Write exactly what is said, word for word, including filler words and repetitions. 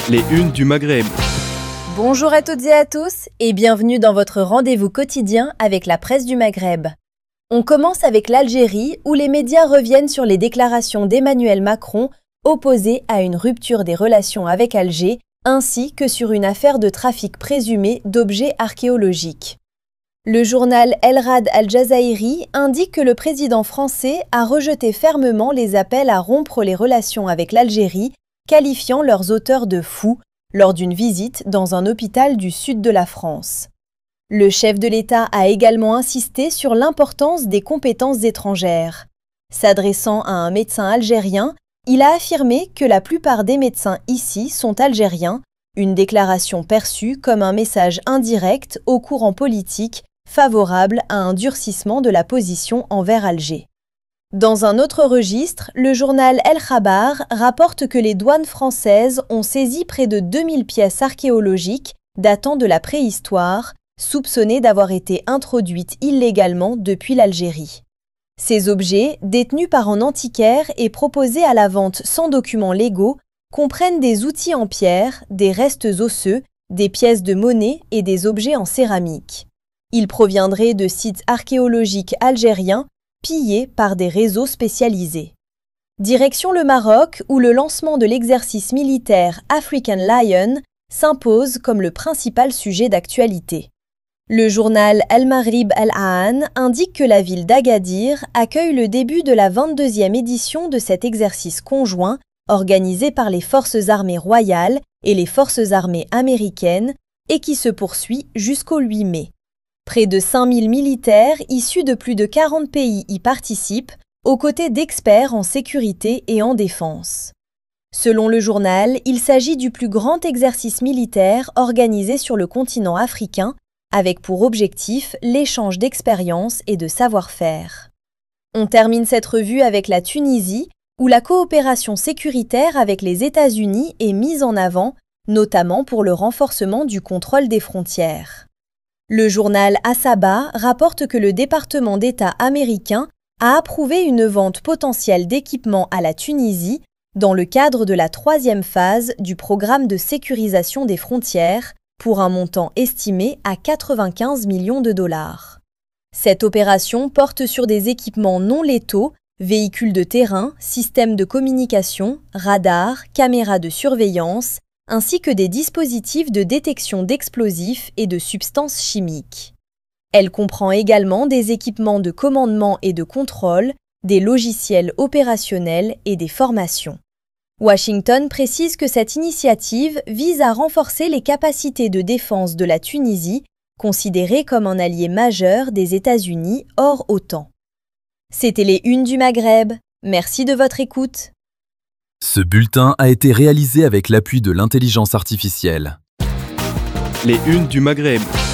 Les unes du Maghreb. Bonjour à toutes et à tous et bienvenue dans votre rendez-vous quotidien avec la presse du Maghreb. On commence avec l'Algérie où les médias reviennent sur les déclarations d'Emmanuel Macron opposées à une rupture des relations avec Alger ainsi que sur une affaire de trafic présumé d'objets archéologiques. Le journal El Rad Al Jazairi indique que le président français a rejeté fermement les appels à rompre les relations avec l'Algérie, qualifiant leurs auteurs de fous lors d'une visite dans un hôpital du sud de la France. Le chef de l'État a également insisté sur l'importance des compétences étrangères. S'adressant à un médecin algérien, il a affirmé que la plupart des médecins ici sont algériens, une déclaration perçue comme un message indirect au courant politique favorable à un durcissement de la position envers Alger. Dans un autre registre, le journal El Khabar rapporte que les douanes françaises ont saisi près de deux mille pièces archéologiques datant de la préhistoire, soupçonnées d'avoir été introduites illégalement depuis l'Algérie. Ces objets, détenus par un antiquaire et proposés à la vente sans documents légaux, comprennent des outils en pierre, des restes osseux, des pièces de monnaie et des objets en céramique. Ils proviendraient de sites archéologiques algériens pillés par des réseaux spécialisés. Direction le Maroc, où le lancement de l'exercice militaire African Lion s'impose comme le principal sujet d'actualité. Le journal El Maghrib El Ahan indique que la ville d'Agadir accueille le début de la vingt-deuxième édition de cet exercice conjoint organisé par les forces armées royales et les forces armées américaines et qui se poursuit jusqu'au huit mai. Près de cinq mille militaires issus de plus de quarante pays y participent, aux côtés d'experts en sécurité et en défense. Selon le journal, il s'agit du plus grand exercice militaire organisé sur le continent africain, avec pour objectif l'échange d'expériences et de savoir-faire. On termine cette revue avec la Tunisie, où la coopération sécuritaire avec les États-Unis est mise en avant, notamment pour le renforcement du contrôle des frontières. Le journal Asaba rapporte que le département d'État américain a approuvé une vente potentielle d'équipements à la Tunisie dans le cadre de la troisième phase du programme de sécurisation des frontières pour un montant estimé à quatre-vingt-quinze millions de dollars. Cette opération porte sur des équipements non létaux, véhicules de terrain, systèmes de communication, radars, caméras de surveillance, ainsi que des dispositifs de détection d'explosifs et de substances chimiques. Elle comprend également des équipements de commandement et de contrôle, des logiciels opérationnels et des formations. Washington précise que cette initiative vise à renforcer les capacités de défense de la Tunisie, considérée comme un allié majeur des États-Unis hors OTAN. C'était les Unes du Maghreb. Merci de votre écoute. Ce bulletin a été réalisé avec l'appui de l'intelligence artificielle. Les unes du Maghreb.